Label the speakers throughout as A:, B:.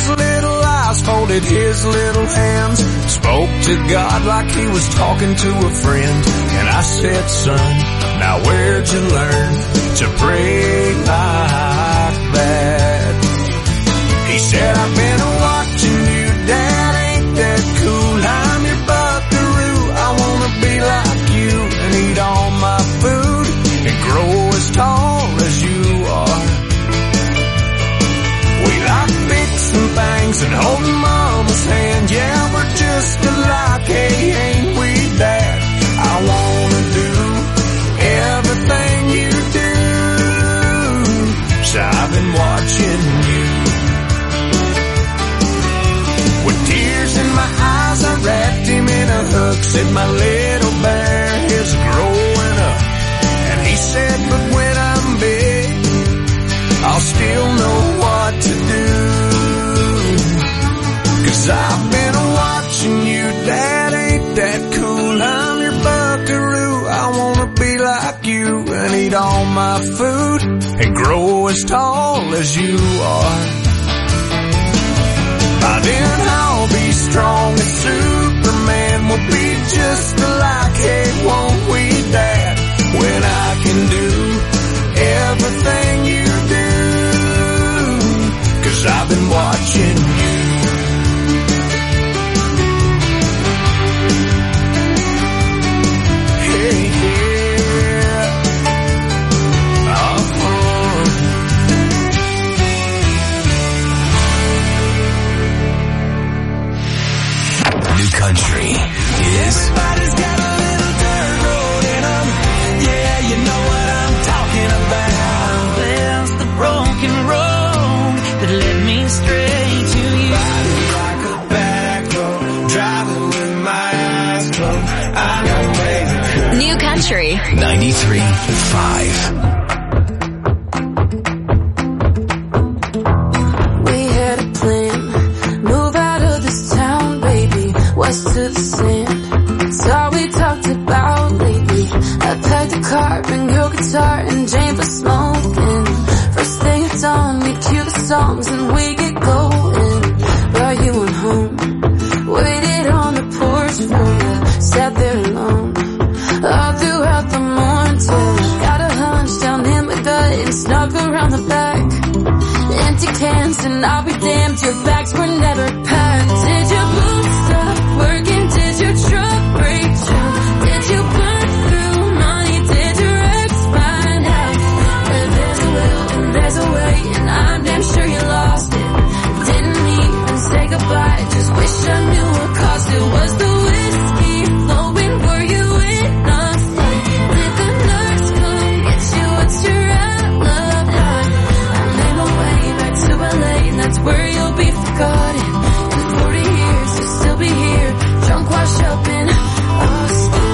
A: his little eyes, folded his little hands, spoke to God like he was talking to a friend. And I said, son, now where'd you learn to pray like that? He said, I've been watching you, Dad, ain't that cool? I'm your buckaroo, I wanna be like you and eat all my food and grow as tall as you are. We like fixing things and holding Mama's hand, yeah, we're just alike, hey, ain't we, Dad? I wanna do everything you do, so I've been watching you. With tears in my eyes, I wrapped him in a hug, said my little bear is growing up. And he said, but when I'm big, I'll still know what to do. 'Cause I've been watching you, Dad, ain't that cool? I'm your buckaroo, I wanna be like you and eat all my food and grow as tall as you are. By then I'll be strong as Superman, we'll be just alike, hey, won't we, Dad? When I can do everything you do, 'cause I've been watching you. Hey, yeah.
B: New country is...
C: Everybody's got a little dirt road in them. Yeah, you know what I'm talking about. There's the broken road that led me straight to you. Riding like a back road, driving with my eyes closed. I know ways to cut.
D: New country
B: 93.5.
E: West to the sand, it's all we talked about lately. I packed a car, bring your guitar and Jane for smoking. First thing at dawn, we cue the songs and we get going. Brought you on home, waited on the porch for you, sat there alone all throughout the morning till I got a hunch down in my gut and snuck around the back. Empty cans and I'll be damned, your bags were never packed. Did your boots stop working? Did your truck break down? Did you burn through money? Did your ex find out? There's a will and there's a way, and I'm damn sure you lost it. Didn't even say goodbye, just wish I knew what caused it. Was the whiskey flowing? Were you in a fight? Did the nurse come get you? What's your alibi? I made my way back to LA, and that's where you'll be forgotten. In 40 years, you'll still be here, drunk, washed up in Austin.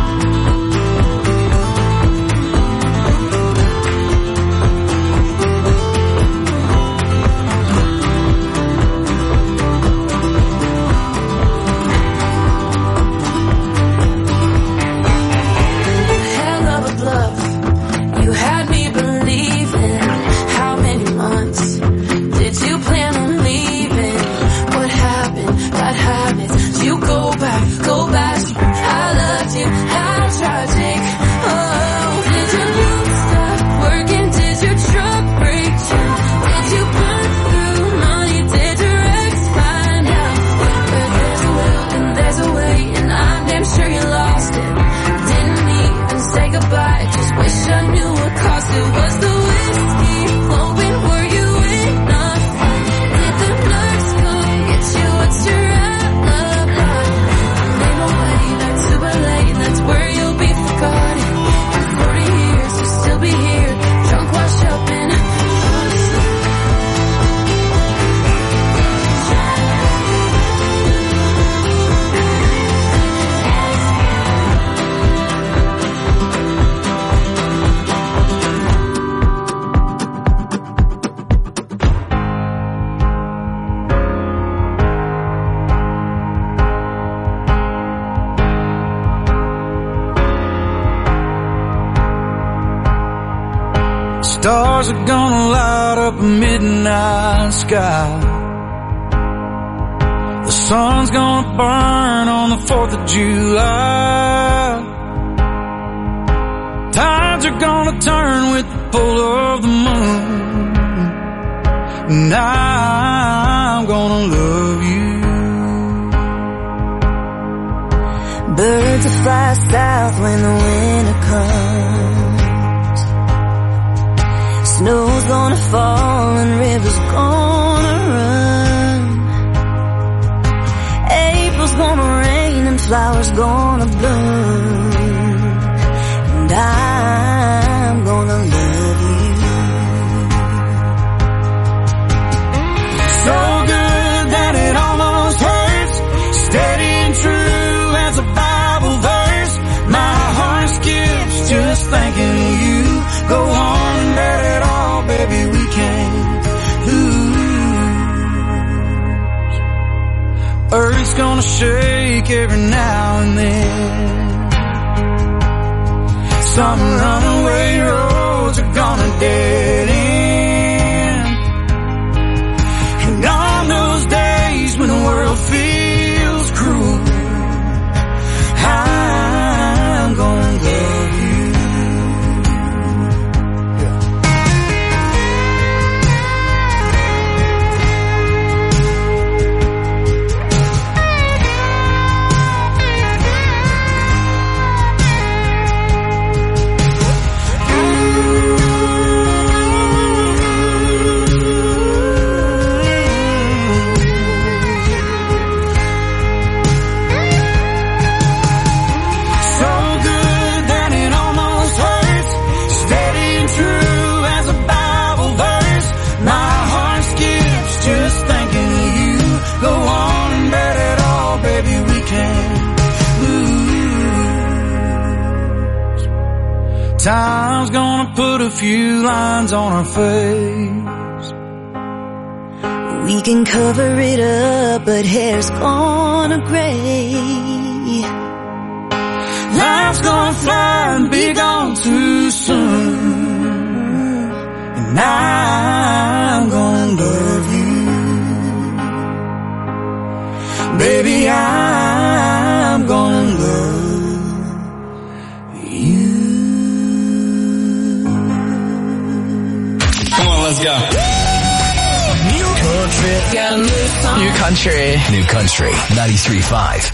E: Hell of a bluff, you had me believing. How many months did you plan on leaving? What happened? Bad habits. You go back. I loved you. How tragic. Oh, did your boots stop working? Did your truck break down? Did you burn through money? Did your ex find out? But there's a will and there's a way, and I'm damn sure you lost it. Didn't even say goodbye, just wish I knew what caused it. Was the whiskey flowing? Were you in a fight? Did the nurse come get you? What's your alibi? I made my way back to LA, and that's where you'll be forgotten. In 40 years, you'll still be here, drunk, washed up in Austin.
A: Stars are gonna light up a midnight sky. sun's gonna burn on the 4th of July. Tides are gonna turn with the pull of the moon. And I'm gonna love you.
C: Birds will fly south when the winter comes. Snow's gonna fall and rivers gonna run. April's gonna rain and flowers gonna bloom. And I'm gonna love you. So good that it almost hurts. Steady and true as a Bible verse. My heart skips just thinking of you. Go on and let it all, baby, we can't lose. Earth's gonna shake every now and then. Some runaway roads are gonna dead end. And on those days when the world feels cruel, I'm gonna love you. Time's gonna put a few lines on our face. We can cover it up, but hair's gonna gray. Life's gonna fly and be gone too soon. And I'm gonna love you. Baby, I'm gonna love you.
B: Let's go.
C: New country, got a new song.
B: New country. New country. 93.5.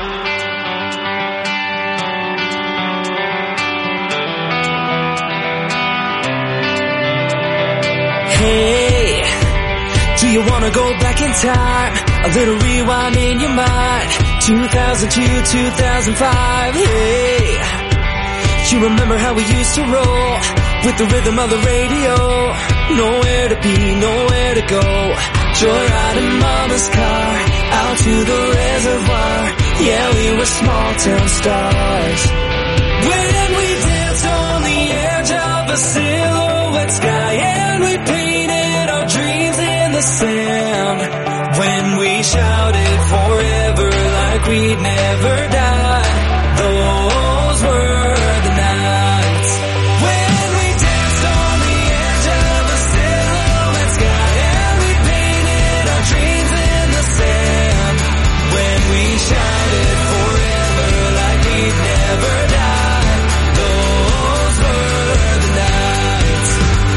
C: Hey, do you wanna go back in time? A little rewind in your mind. 2002, 2005. Hey, you remember how we used to roll with the rhythm of the radio? Nowhere to be, nowhere to go. Joyride in mama's car, out to the reservoir. Yeah, we were small town stars. When we danced on the edge of a silhouette sky, and we painted our dreams in the sand. When we shouted forever like we'd never die. Those were the nights. When we danced on the edge of a silhouette sky, and we painted our dreams in the sand. When we shouted forever like we'd never die. Those were the nights.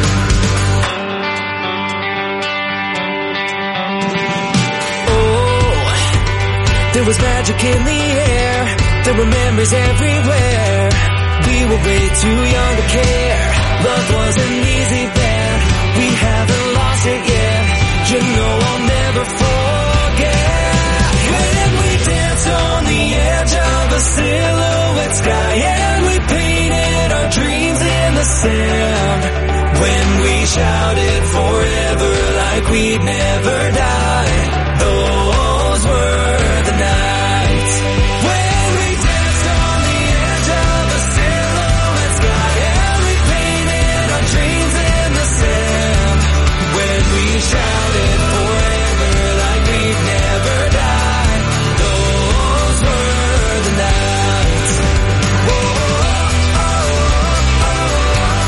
C: Oh, there was magic in the air. There were memories everywhere. We were way too young to care. Love wasn't easy then. We haven't lost it yet. You know I'll never forget. When we danced on the edge of a silhouette sky, and we painted our dreams in the sand. When we shouted forever like we'd never die. Those were the nights. When we danced on the edge of a silhouette sky, and we painted our dreams in the sand. When we shouted forever like we'd never die. Those were the nights.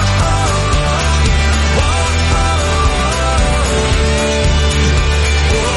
C: Whoa,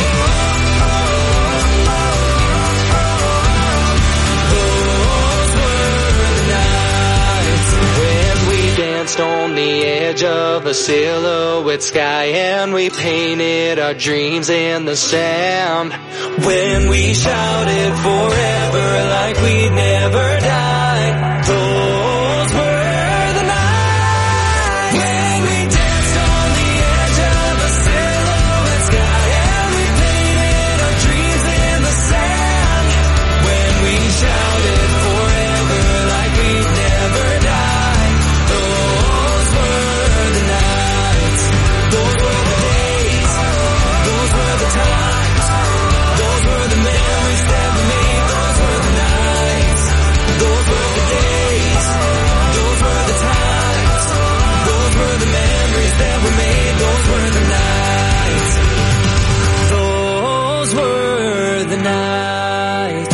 D: of a silhouette sky, and we painted our dreams in the sand. When we shouted forever like we'd never die, those were the nights. When we danced on the edge of a silhouette sky, and we painted our dreams in the sand. When we shouted forever like we'd never die, those were the nights. Those were the days. Those were the times. Those were the memories that we made. Those were the nights. Those were the days. Those were the times. Those were the memories that we made. Those were the nights. Those were the nights.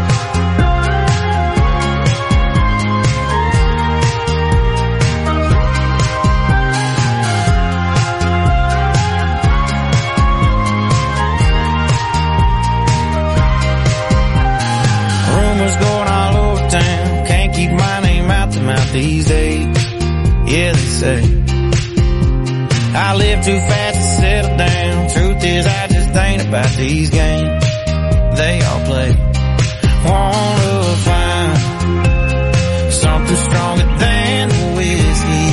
F: Rumors going all over town, can't keep my name out the mouth these days. Yeah, they say I live too fast to settle down. Truth is, I just ain't about these games they all play. Wanna find something stronger than whiskey.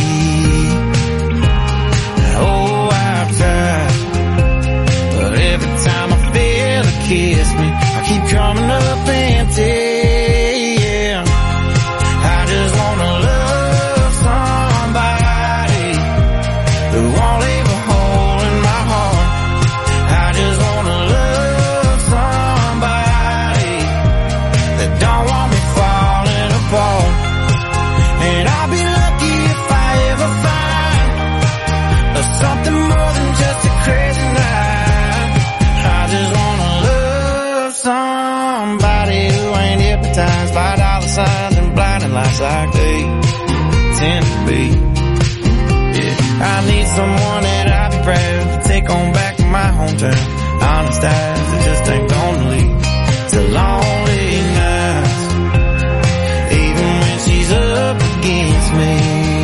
F: Oh, I've tried, but every time I feel a kiss me, I keep coming up empty. Yeah, I just wanna love somebody who won't leave a hole in my heart. I just wanna love somebody that don't want me falling apart. And I'll be lucky if I ever find something more than just a crazy night. I just wanna love somebody who ain't hypnotized by dollar signs and blinding lights like they tend to be. Yeah, I need someone that I'll be proud to take on back to my hometown. Honest eyes that just ain't gonna lead to lonely nights, even when she's up against me.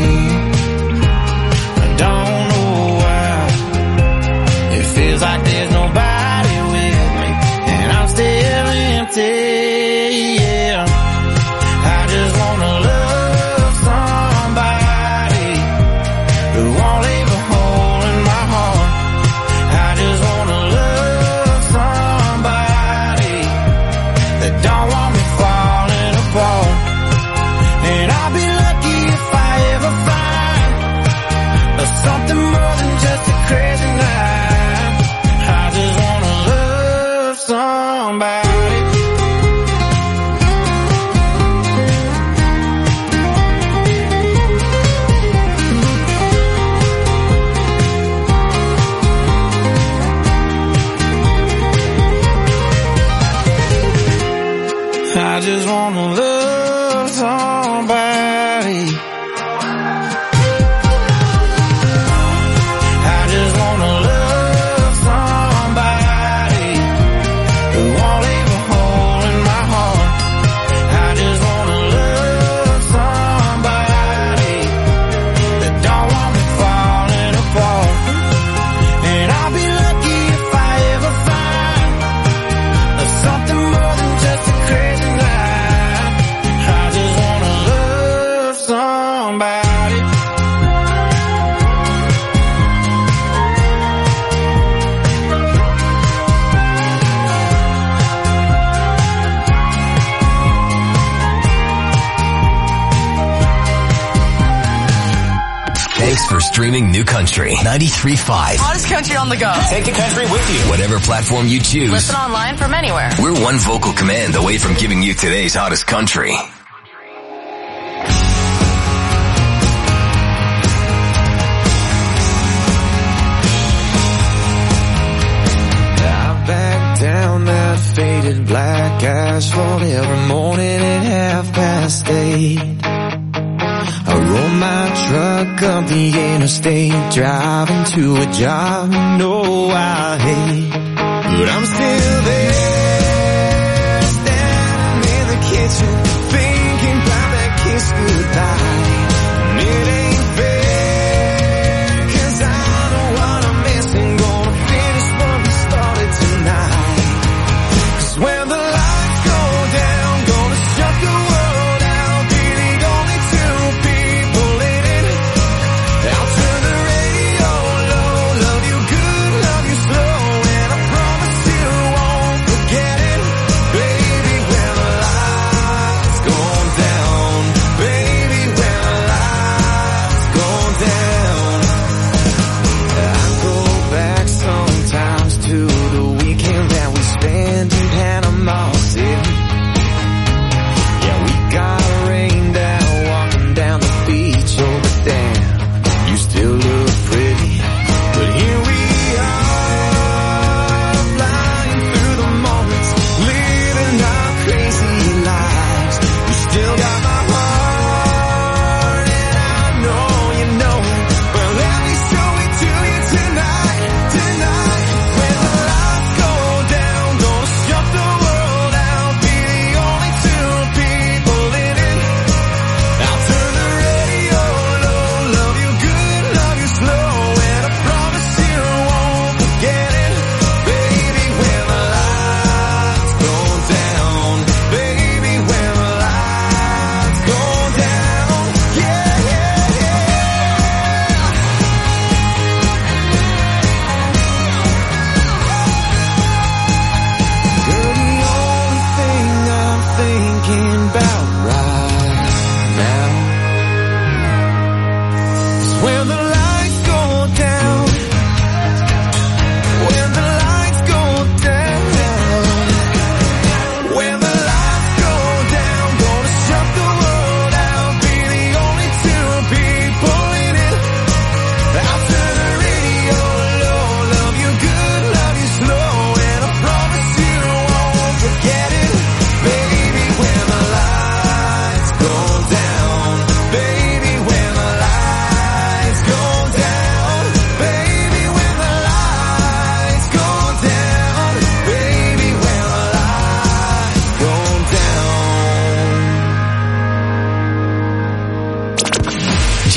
F: I don't know why it feels like there's nobody with me, and I'm still empty. Yeah, I just wanna love somebody who won't leave a hole in my heart. I just wanna love somebody that don't want me falling apart. And I'll be lucky if I ever find something more than just a crazy night. I just wanna love somebody. I just wanna love somebody. I just wanna love somebody who won't leave a hole in my heart. I just wanna love somebody that don't want me falling apart. And I'll be lucky if I ever find something more than just a crazy night. I just wanna love somebody.
B: Thanks for streaming New Country 93.5.
G: Hottest country on the go.
B: Take the country with you. Whatever platform you choose.
G: Listen online from anywhere.
B: We're one vocal command away from giving you today's hottest country.
A: I back down that faded black asphalt every morning at 8:30. I roll my truck up the interstate, driving to a job you know I hate. But I'm still there, standing in the kitchen, thinking about that kiss goodbye. And it ain't fair,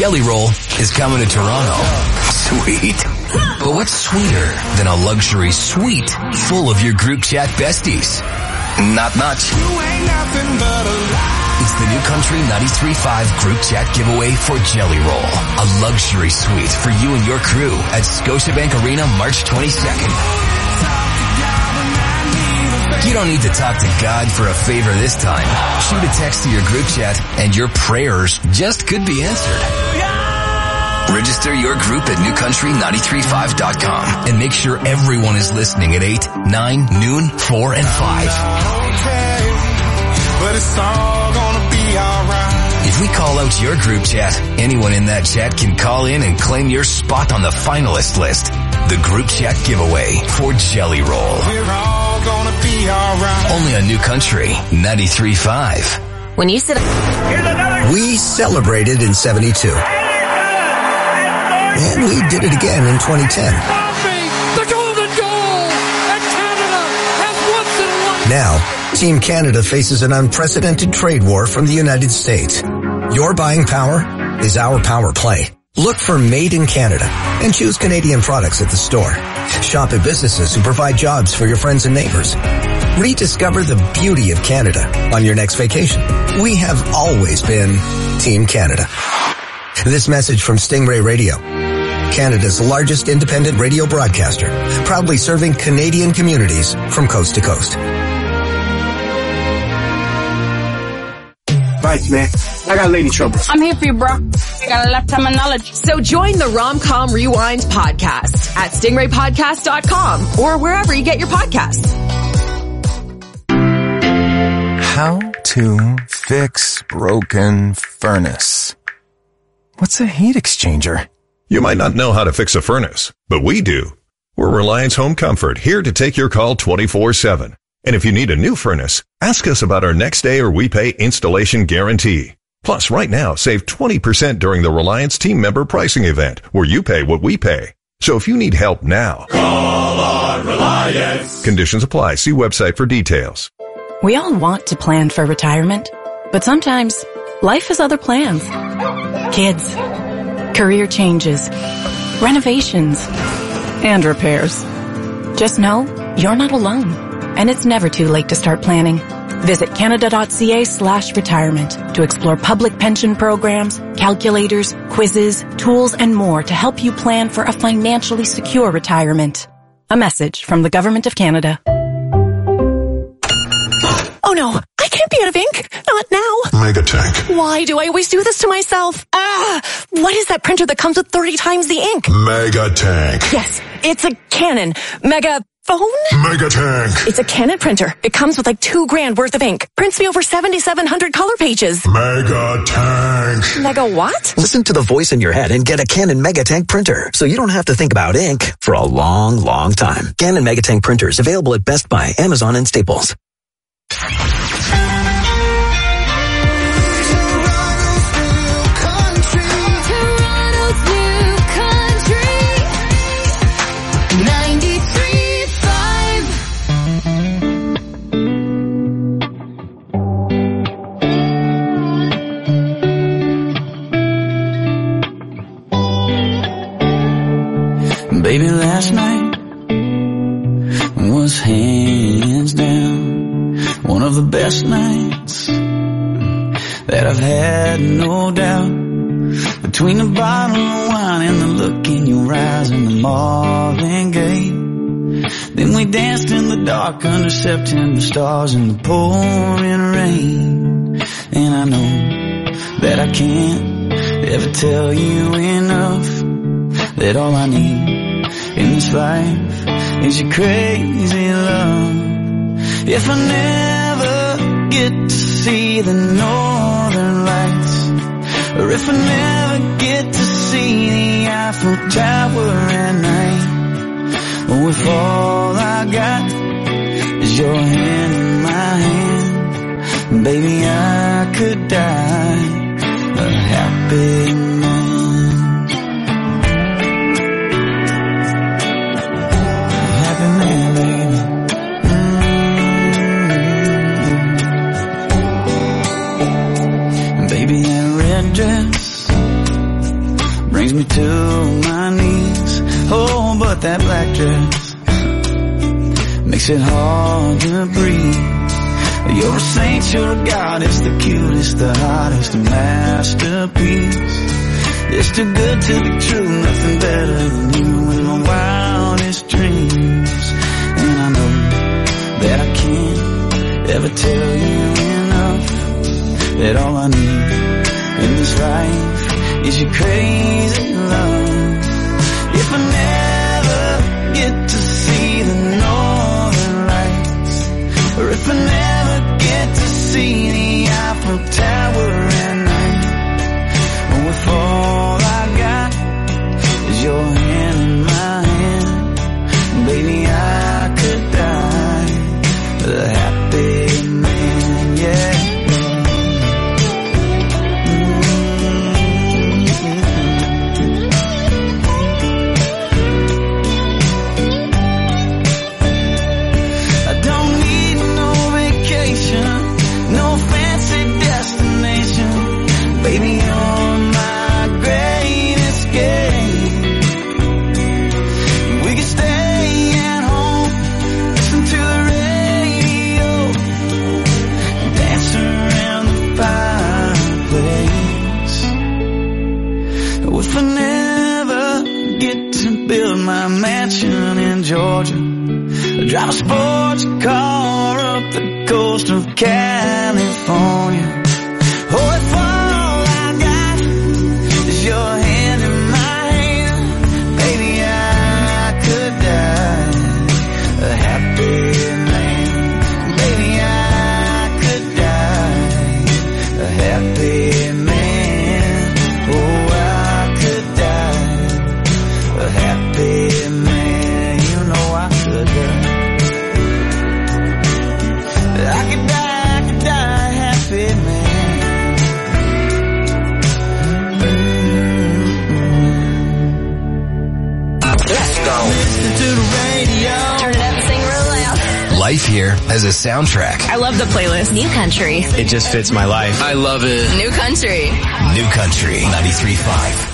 B: Jelly Roll is coming to Toronto. Sweet. But what's sweeter than a luxury suite full of your group chat besties? Not much. It's the New Country 93.5 group chat giveaway for Jelly Roll. A luxury suite for you and your crew at Scotiabank Arena March 22nd. You don't need to talk to God for a favor this time. Shoot a text to your group chat and your prayers just could be answered. Register your group at newcountry935.com and make sure everyone is listening at 8, 9, noon, 4, and 5.
F: But it's all gonna be alright.
B: If we call out your group chat, anyone in that chat can call in and claim your spot on the finalist list. The group chat giveaway for Jelly Roll.
F: We're all gonna be alright.
B: Only on New Country 93.5.
G: When you sit...
H: We celebrated in 72. And we did it again in 2010.
I: The golden goal! And Canada has once and won.
H: Now, Team Canada faces an unprecedented trade war from the United States. Your buying power is our power play. Look for Made in Canada and choose Canadian products at the store. Shop at businesses who provide jobs for your friends and neighbors. Rediscover the beauty of Canada on your next vacation. We have always been Team Canada. This message from Stingray Radio, Canada's largest independent radio broadcaster, proudly serving Canadian communities from coast to coast.
J: Right, man. I got lady trouble.
K: I'm here for you, bro. I got a lifetime of knowledge.
L: So join the Rom-Com Rewind podcast at stingraypodcast.com or wherever you get your podcasts.
M: How to fix broken furnace. What's a heat exchanger?
N: You might not know how to fix a furnace, but we do. We're Reliance Home Comfort, here to take your call 24/7. And if you need a new furnace, ask us about our next day or we pay installation guarantee. Plus, right now, save 20% during the Reliance team member pricing event, where you pay what we pay. So if you need help now,
O: call on Reliance.
N: Conditions apply. See website for details.
P: We all want to plan for retirement, but sometimes life has other plans. Kids, career changes, renovations, and repairs. Just know you're not alone, and it's never too late to start planning. Visit canada.ca/retirement to explore public pension programs, calculators, quizzes, tools, and more to help you plan for a financially secure retirement. A message from the Government of Canada.
Q: Oh no, I can't be out of ink. Not now.
R: Megatank.
Q: Why do I always do this to myself? What is that printer that comes with 30 times the ink?
R: Megatank.
Q: Yes, it's a Canon. Megaphone?
R: Megatank.
Q: It's a Canon printer. It comes with like $2,000 worth of ink. Prints me over 7,700 color pages.
R: Megatank.
Q: Mega what?
S: Listen to the voice in your head and get a Canon Megatank printer, so you don't have to think about ink for a long, long time. Canon Megatank printers available at Best Buy, Amazon, and Staples.
C: Baby, last night was hands down one of the best nights that I've had, no doubt. Between the bottle of wine and the look in your eyes and the Marvin Gaye, then we danced in the dark under September stars in the pouring rain. And I know that I can't ever tell you enough that all I need in this life is your crazy love. If I never get to see the northern lights, or if I never get to see the Eiffel Tower at night, or if all I got is your hand in my hand, baby, I could die a happy man. Baby, that red dress
F: it hard to breathe. You're a saint, you're a goddess, the cutest, the hottest, a masterpiece. It's too good to be true, nothing better than you in my wildest dreams. And I know that I can't ever tell you enough, that all I need in this life is your crazy love. If I never get to see the northern lights, or if I never get to see the Eiffel Tower at night, or if all I got is your hand in my hand, baby, I could die a happy man, yeah. Baby, you're my great escape. We can stay at home, listen to the radio, dance around the fireplace. If I never get to build my mansion in Georgia, drive a sports car up the coast of California, oh, if your hand in my hand, baby, I could die a happy man. Baby, I could die a happy man. Oh, I could die a happy man. You know I could die. I could die a happy man.
B: Life here has a soundtrack.
G: I love the playlist. New Country.
T: It just fits my life.
G: I love it. New Country.
B: New Country 93.5.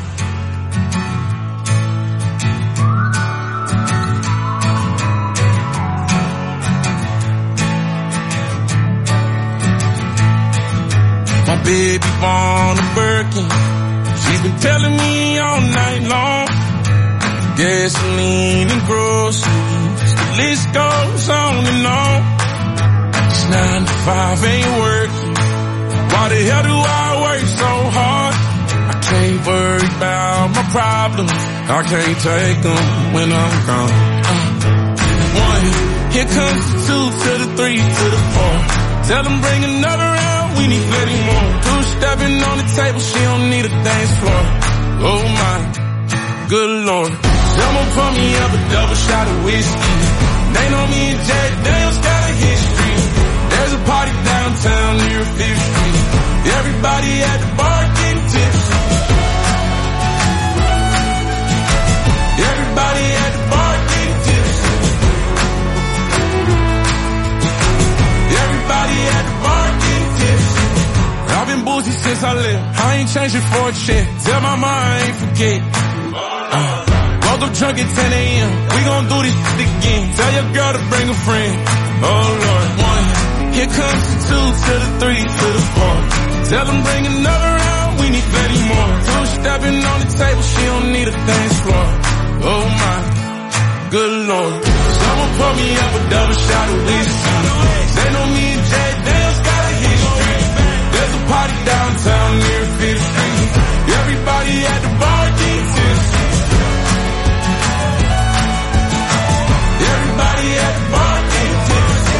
U: My baby born a Birkin. She's been telling me all night long. Gasoline and groceries, the list goes on and on. This 9 to 5 ain't working. Why the hell do I work so hard? I can't worry about my problems, I can't take them when I'm gone. 1, here comes the 2 to the 3 to the 4. Tell them bring another round, we need plenty more. 2 stepping on the table, she don't need a dance floor. Oh my, good Lord. Someone pour me up a double shot of whiskey. They know me and Jack Daniels got a history. There's a party downtown near 5th Street. Everybody at the bar getting tipsy. Everybody at the bar getting tipsy. Everybody at the bar getting tipsy. I've been boozy since I left. I ain't changing for a check. Tell my mom I ain't forget. Woke up drunk at 10 a.m. We gon' do this shit again. Tell your girl to bring a friend. Oh Lord. 1, here comes the 2 to the 3 to the 4. Tell them bring another round, we need plenty more. 2 stepping on the table, she don't need a dance floor. Oh my, good Lord. Someone pour me up a double shot of whiskey. They know me and Jack Daniels got a history. There's a party downtown near 5th Street. Everybody at the bar getting tipsy. Everybody at the bar getting tipsy.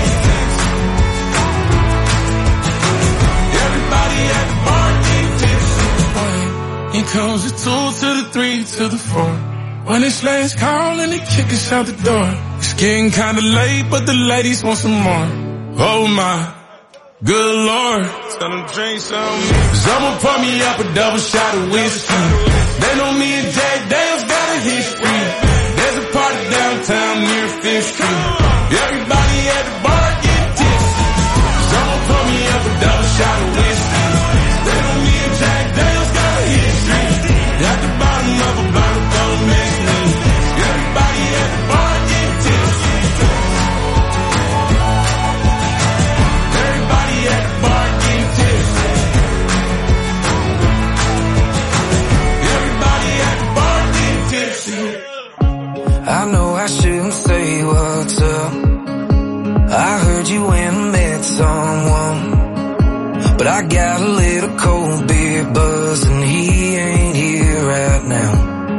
U: Everybody at the bar getting tipsy. Here comes the 2 to the 3 to the 4. When it's last call and they kick us out the door. It's getting kinda late, but the ladies want some more. Oh my, good Lord. Tell them drink some. Someone pour me up a double shot of whiskey. They know me and Jack Daniels got a history. There's a party downtown near 5th Street. Everybody at the bar getting tipsy. Someone pour me up a double shot of whiskey. They know me and Jack Daniels got a history. At the bottom of a bottle, don't mess me. Everybody at the bar getting tipsy.
C: I heard you went and met someone, but I got a little cold beer buzz and he ain't here right now.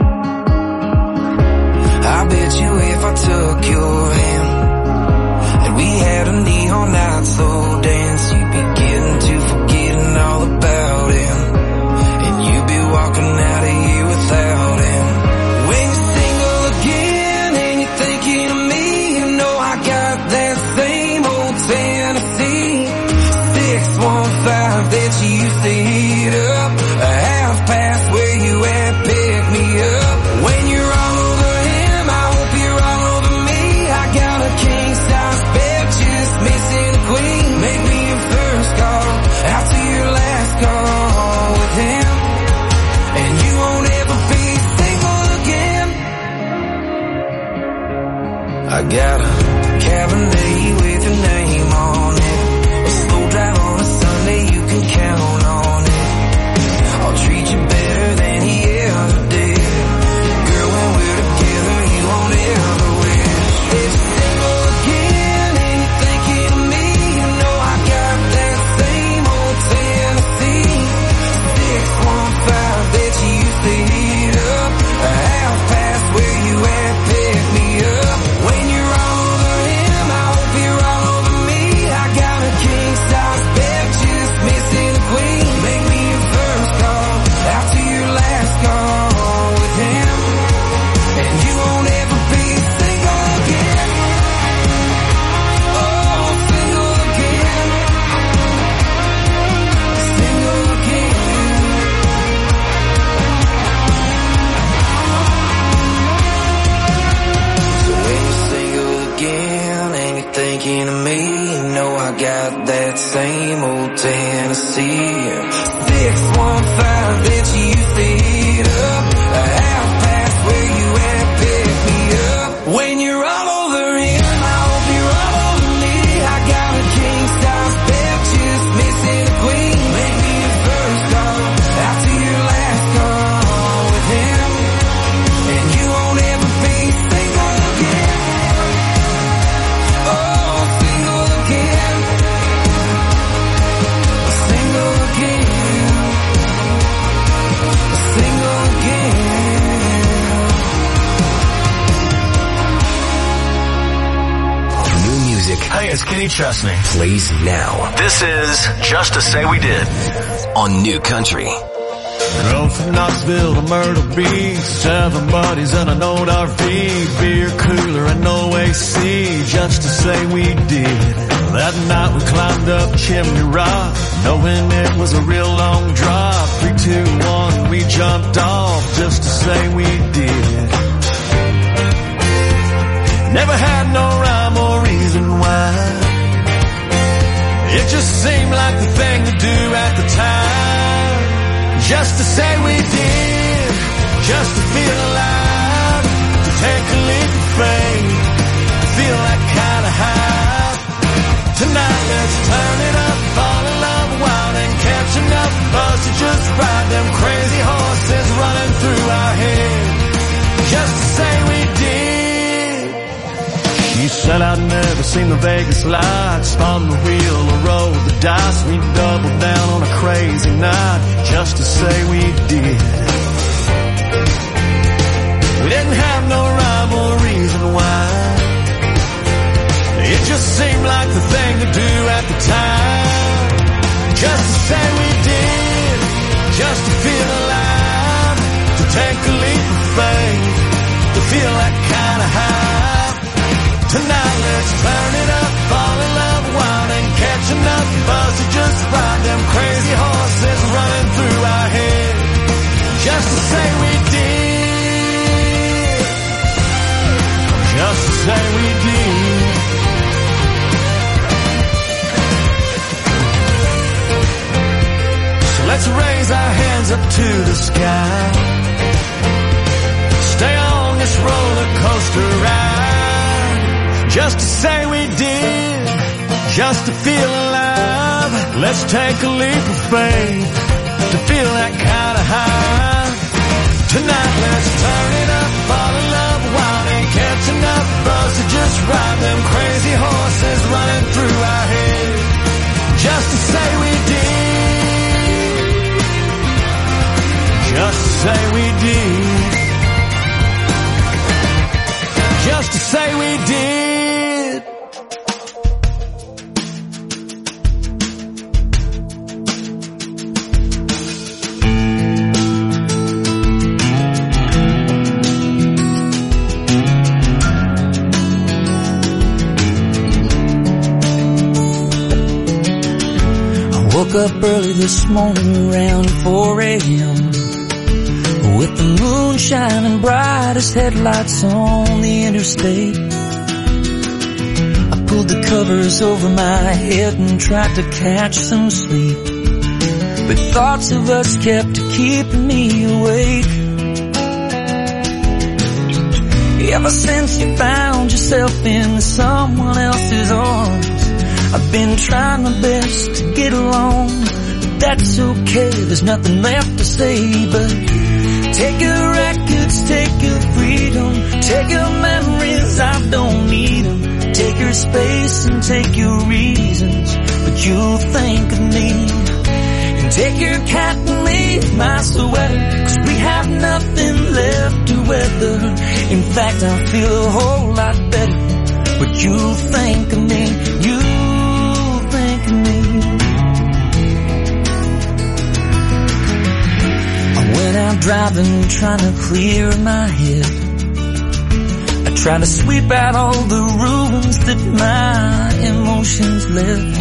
C: I bet you if I took your hand and we had a neon night slow dance, you'd be getting to forgetting all about him, and you'd be walking out of here without him. When you're single again and you're thinking of me, you know I got that same old Tennessee 615 that you used to heat up, a half past where you at, pick me up. When you're all over him, I hope you're all over me. I got a king size bed, just missing a queen. Make me your first call after your last call with him, and you won't ever be single again. I got a Cabernet with your name on it, a slow drive on a Sunday, you can count on it. I'll treat you better than he ever did. Girl, when we're together, you won't ever wish. If you're single again and you're thinking of me, you know I got that same old Tennessee 615 that you used to heat up, a half past where you at, pick me up. When you're all over him, I hope you're all over me. I got a king size bed, just missing a queen. Make me your first call after your last call with him, and you won't ever be single again. Oh, single again. Single again. So when you're single again and you're thinking of me, you know I got that same old Tennessee 615 that you used to heat up, a half past where you at, pick me up. When you're all over him, I hope you're all over me. I got a king size bed, just missing a queen. Make me your first call after your last call with him, and you won't ever be single again. Oh, single again. Single again. Single again.
B: New music.
T: Hey, it's Kenny Chesney.
B: Plays now.
T: This is Just to Say We Did
B: on New Country.
F: Drove from Knoxville to Myrtle Beach, 7 buddies and an old RV, beer cooler and no AC, just to say we did. That night we climbed up Chimney Rock, knowing it was a real long drop. 3, 2, 1, we jumped off, just to say we did. Never had no rhyme or reason why, it just seemed like the thing to do at the time. Just to say we did, just to feel alive, to take a leap of faith, to feel that kind of high. Tonight let's turn it up, fall in love wild and catch enough buzz to just ride them crazy horses running through our head. Just to say we did. She said I'd never seen the Vegas lights, spun the wheel or rolled the dice. We doubled down on a crazy night, just to say we did. We didn't have no rhyme or reason why, it just seemed like the thing to do at the time. Just to say we did, just to feel alive, to take a leap of faith, to feel that kind of high. Tonight let's turn it up, fall in love wild and catch enough buzz to just ride them crazy horses running through our head. Just to say we did, just to say we did. So let's raise our hands up to the sky, stay on this roller coaster ride. Just to say we did, just to feel alive. Let's take a leap of faith, to feel that kind of high. Tonight let's turn it up, fall in love wild and catch enough buzz to just ride them crazy horses running
C: Woke up early this morning around 4 a.m. with the moon shining bright as headlights on the interstate. I pulled the covers over my head and tried to catch some sleep, but thoughts of us kept keeping me awake. Ever since you found yourself in someone else's arms, I've been trying my best to get along, but that's okay, there's nothing left to say. But take your records, take your freedom, take your memories, I don't need them. Take your space and take your reasons, but you'll think of me. And take your cat and leave my sweater, 'cause we have nothing left to weather. In fact, I feel a whole lot better, but you'll think of me, you'll think of me. When I'm driving, trying to clear my head, I try to sweep out all the ruins that my emotions left.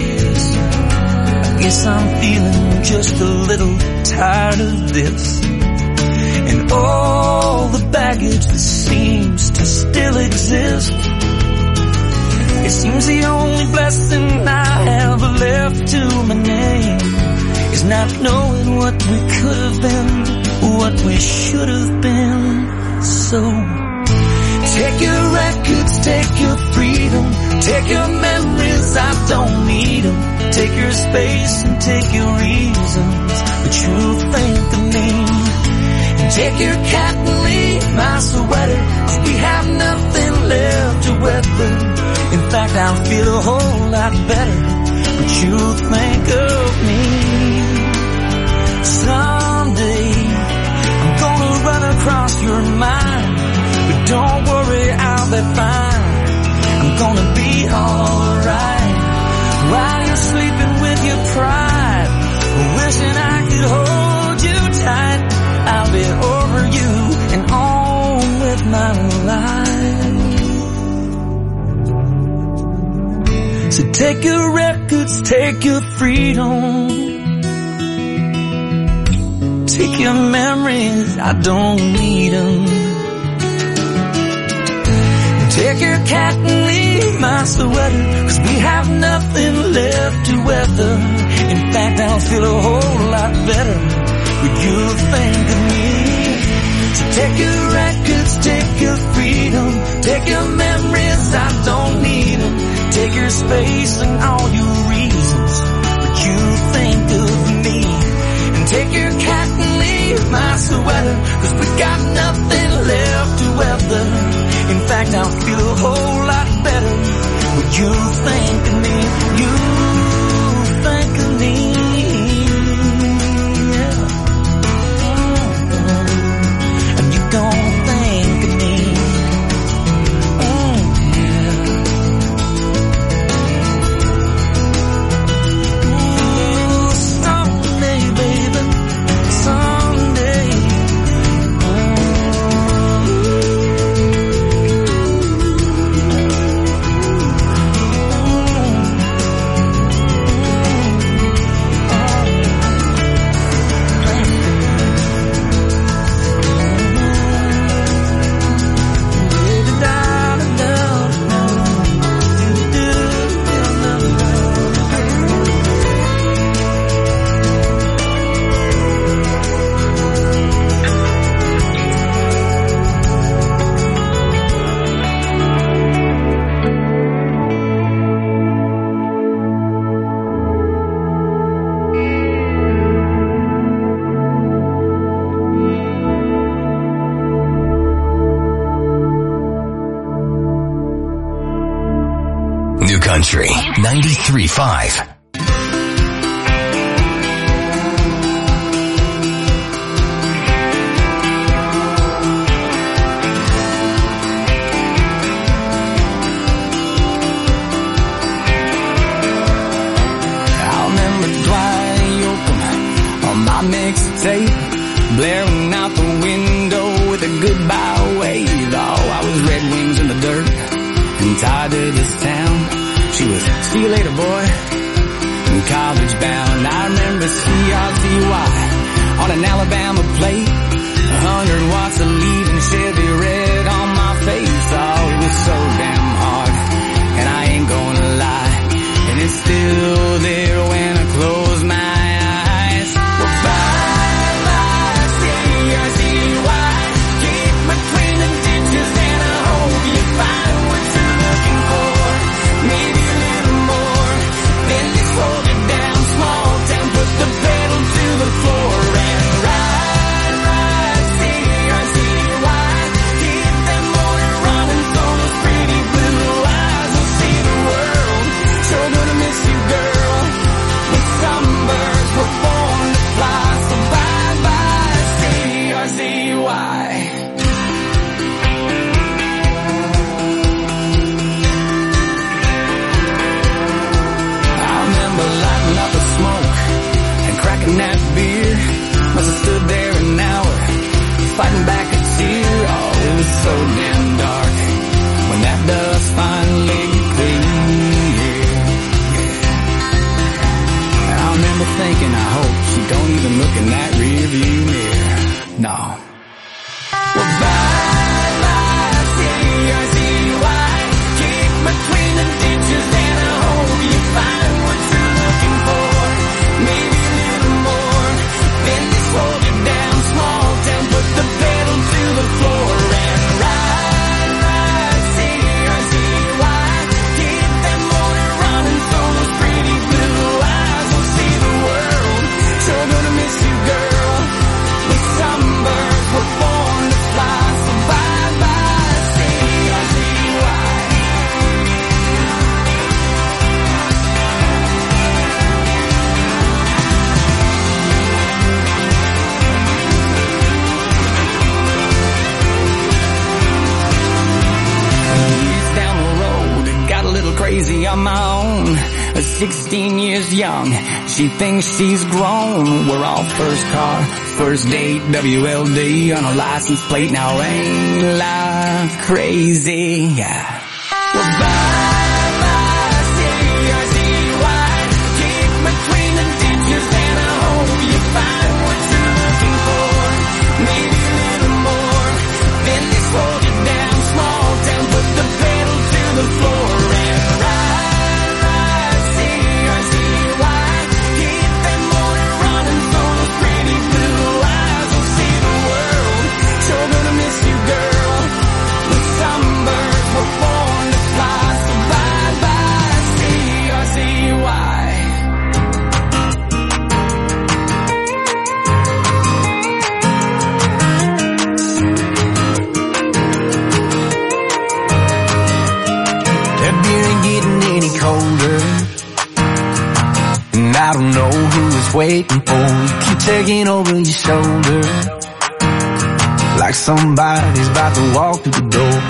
C: I guess I'm feeling just a little tired of this, and all the baggage that seems to still exist. It seems the only blessing I have left to my name is not knowing what we could have been, what we should have been. So take your records, take your freedom, take your memories, I don't need them. Take your space and take your reasons, but you'll think of me. And take your cat and leave my sweater, 'cause we have nothing left to weather. In fact, I'll feel a whole lot better, but you'll think of me. Someday I'm gonna run across your mind, but don't worry, I'll be fine. I'm gonna be alright while you're sleeping with your pride, wishing I could hold you tight. I'll be over you and on with my life. So take your records, take your freedom, take your memories, I don't need them. Take your cat and leave my sweater, 'cause we have nothing left to weather. In fact, I'll feel a whole lot better, but you'll think of me. So take your records, take your freedom, take your memories, I don't need them. Take your space and all your reasons, but you'll think of me. And take your cat and leave my sweater, 'cause we got nothing left to weather. In fact, I'll feel a whole lot better, but you think of me, you think of me, yeah. And you gon' think of me, yeah. Ooh, someday, baby, someday.
B: New Country 93.5.
C: Mixtape blaring out the window with a goodbye wave. Oh, I was Red Wings in the dirt and tied to this town. She was see you later, boy, and college bound. R-C-Y on an Alabama plate. 100 watts of leaving Chevy red on my face. Oh, it was so damn hard, and I ain't gonna lie, and it's still there when I close my eyes. Well, bye-bye, C-R-C-Y. Keep between the ditches and I hope you find what you're looking for. Maybe a little more, then just hold it down, small town, put the pedal to the floor and ride, ride, C-R-C-Y. Keep that motor running so those pretty blue eyes will see the world. Sure gonna miss you, girl, but some birds were born to fly, so bye-bye, C-R-C-Y. Lighting up a smoke and cracking that beer. Must have stood there an hour, fighting back a tear. Oh, it was so damn dark when that dust finally cleared. I remember thinking, I hope she don't even look in that rear view mirror. No. Well, bye-bye, C-R-C-Y. Keep between the ditches and I hope you find what you're looking for. Maybe a little more, then just hold it down, small town, put the pedal to the floor and ride, ride, C-R-C-Y. Keep that motor running so those pretty blue eyes will see the world. Sure gonna miss you, girl, but some birds were born to fly, so bye-bye, C-R-C-Y. Down the road, got a little crazy on my own. 16 years young, she thinks she's grown. We're all first car, first date, WLD on a license plate. Now ain't life crazy? Yeah. Well, bye-bye, C-R-C-Y. Keep between the ditches and I hope you find what you're looking for. Maybe a little more, then just hold it down, small town, put the pedal to the floor and ride, ride, C-R-C-Y. Keep that motor running so those pretty blue eyes will see the world. Sure gonna miss you, girl, but some birds were born to fly, so bye-bye, C-R-C-Y. That beer ain't getting any colder, and I don't know who it's waiting for. You keep taking over your shoulder, like somebody's about to walk through the door.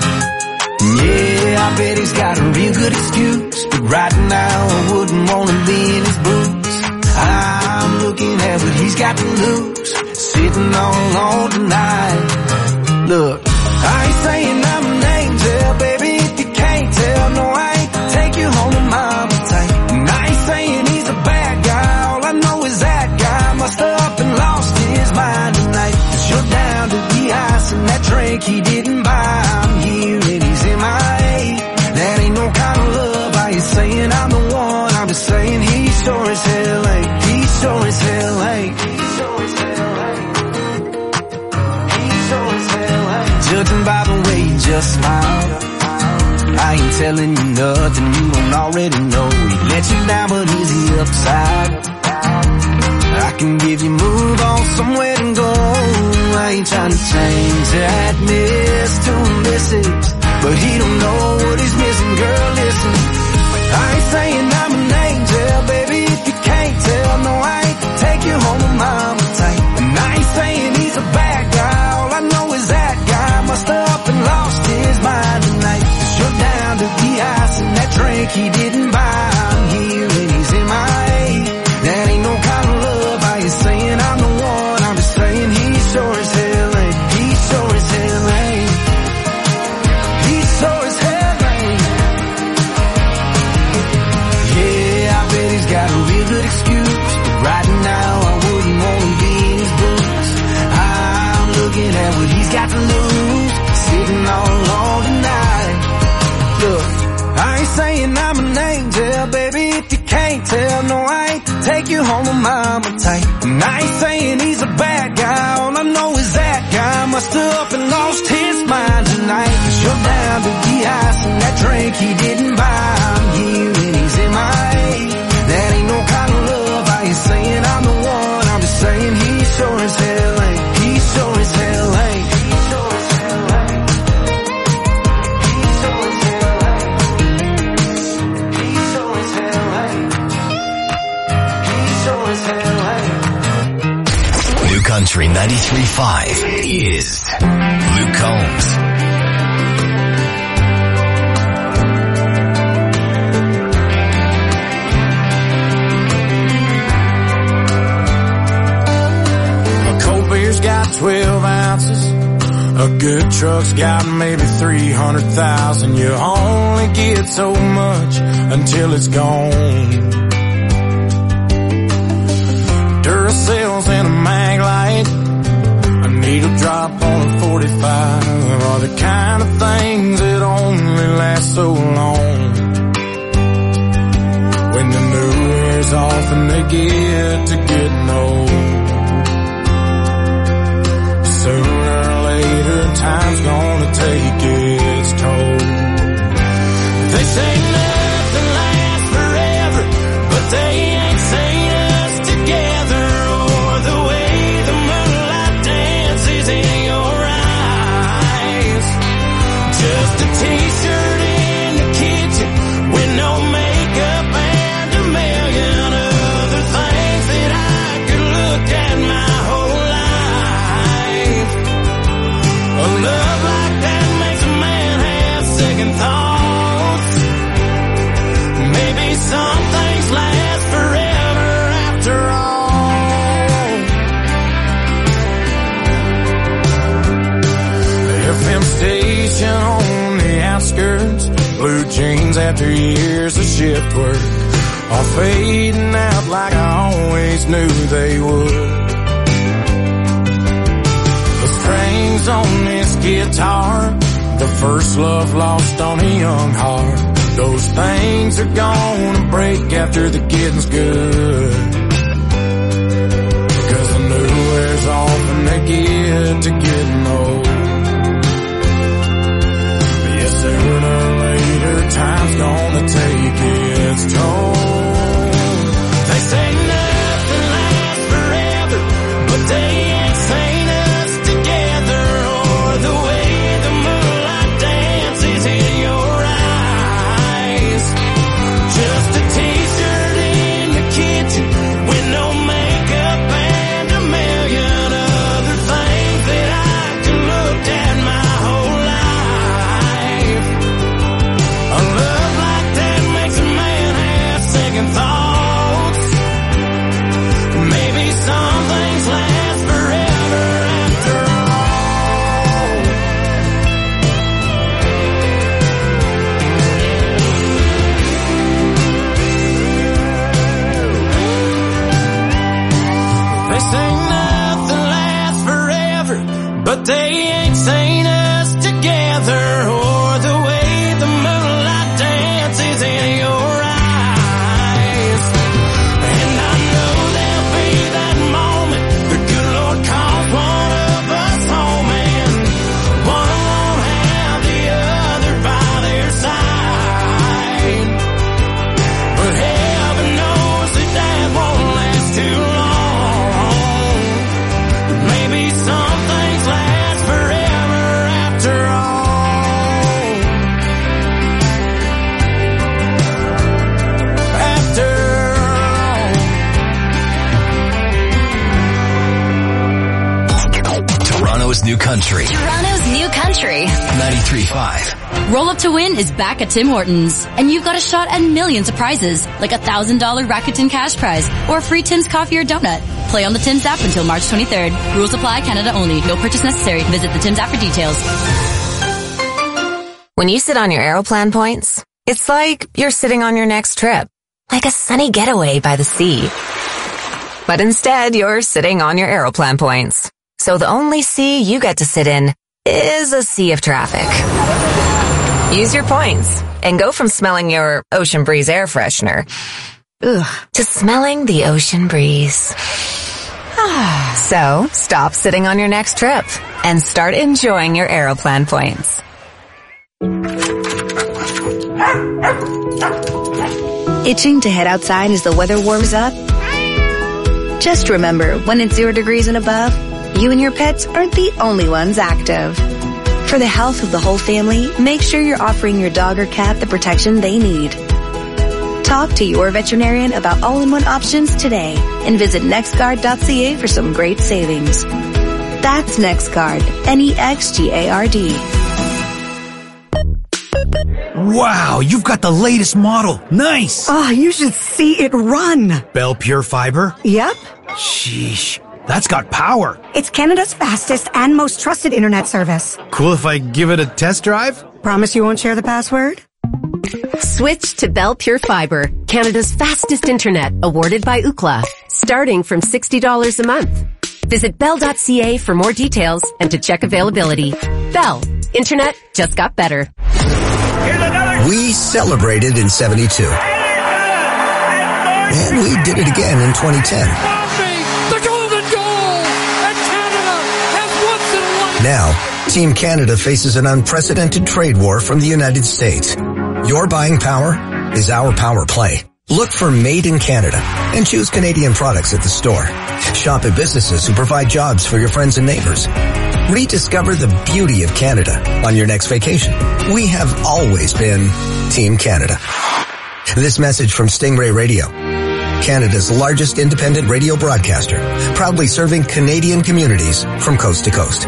C: Yeah, I bet he's got a real good excuse, but right now I wouldn't wanna be in his boots. I'm looking at what he's got to lose, sitting all on tonight. Look, I ain't saying I'm an angel, baby, if you can't tell. No, I ain't take you home to mama tight. And I ain't saying he's a bad guy, all I know is that guy must have up and lost his mind tonight. 'Cause you're down to the ice and that drink he didn't buy. I'm here and he's MIA. That ain't no kind of love. I ain't saying I'm the one, I'm just saying he sure as hell ain't. He sure as hell ain't. He sure as hell ain't. He sure as hell ain't. Judging by the way you just smile, I ain't telling you nothing you don't already know. He let you down, but he's the upside. I can give you move on somewhere to go. I ain't trying to change that miss to a missus, but he don't know what he's missing. Girl, listen, I ain't saying I'm an angel, baby, if you can't tell. No, I ain't take you home to mama tight. And I ain't saying he's a bad guy, all I know is that guy must have up and lost his mind tonight. 'Cause you're down to the ice and that drink he didn't buy. I'm here and he's MIA. That ain't no kind of love. I ain't saying I'm the one, I'm just saying he sure as hell ain't. He sure as hell ain't. He sure as hell ain't. Yeah, I bet he's got a real good excuse, but right now
F: if you can't tell, no, I ain't to take you home to mama tight. And I ain't saying he's a bad guy, all I know is that guy must have up and lost his mind tonight. 'Cause you're down to the ice and that drink he didn't buy. I'm here and he's in my that ain't no kind of love. I ain't saying I'm the one, I'm just saying he sure as hell ain't. He sure as hell ain't. He sure as hell ain't. He sure as hell ain't. He sure as hell ain't. He sure as hell ain't.
B: New Country 93.5 is Luke Combs.
F: Got 12 ounces. A good truck's got maybe 300,000. You only get so much until it's gone. Duracells and a mag light, a needle drop on a 45 are the kind of things that only last so long. When the new wears off and they get to getting old, sooner or later, time's gonna take its toll. They say nothing lasts forever, but they ain't seen us together, or the way the moonlight dances in your eyes. Just a t-shirt in the kitchen with no makeup and a million other things that I could look at my whole life. A love like that makes a man have second thoughts. Maybe some things last forever after all. The FM station on the outskirts, blue jeans after years of shift work, all fading out like I always knew they would. Strings on this guitar, the first love lost on a young heart. Those things are gonna break after the getting's good. 'Cause the new wears off and they get to getting old. Yeah, sooner or later, time's gonna take its toll. They say nothing lasts forever, but they ain't seen us together, or the way the moonlight dances in your eyes. Just a t-shirt in the kitchen with no makeup and a million other things that I could look at my whole life. A love like that makes a man have second thoughts. Maybe some things last forever after all. They say nothing lasts forever, but they ain't seen us together, or the way the moonlight dances in your eyes. And I know there'll be that moment the good Lord calls one of us home, and one won't have the other by their side. But heaven knows that that won't last too long. Maybe some things last forever after all. After all.
B: Toronto's New Country
G: Toronto's New Country.
B: 93.5.
E: Roll Up to Win is back at Tim Hortons, and you've got a shot at millions of prizes, like a $1,000 Rakuten cash prize or a free Tim's coffee or donut. Play on the Tim's app until March 23rd. Rules apply, Canada only. No purchase necessary. Visit the Tim's app for details.
V: When you sit on your Aeroplan points, it's like you're sitting on your next trip, like a sunny getaway by the sea. But instead, you're sitting on your Aeroplan points. So the only sea you get to sit in is a sea of traffic. Use your points and go from smelling your Ocean Breeze air freshener to smelling the ocean breeze. So, stop sitting on your next trip and start enjoying your Aeroplan points.
A: Itching to head outside as the weather warms up? Just remember, when it's 0 degrees and above, you and your pets aren't the only ones active. For the health of the whole family, make sure you're offering your dog or cat the protection they need. Talk to your veterinarian about all-in-one options today and visit nextguard.ca for some great savings. That's NextGuard, NEXGARD.
D: Wow, you've got the latest model. Nice.
W: Oh, you should see it run.
D: Bell Pure Fiber?
W: Yep.
D: Sheesh, that's got power.
W: It's Canada's fastest and most trusted internet service.
D: Cool if I give it a test drive?
W: Promise you won't share the password?
X: Switch to Bell Pure Fiber, Canada's fastest internet, awarded by Ookla, starting from $60 a month. Visit bell.ca for more details and to check availability. Bell, internet just got better.
H: We celebrated in 72. And we did it again in 2010.
I: The golden goal! And Canada has once in a lifetime.
H: Now, Team Canada faces an unprecedented trade war from the United States. Your buying power is our power play. Look for Made in Canada and choose Canadian products at the store. Shop at businesses who provide jobs for your friends and neighbors. Rediscover the beauty of Canada on your next vacation. We have always been Team Canada. This message from Stingray Radio, Canada's largest independent radio broadcaster, proudly serving Canadian communities from coast to coast.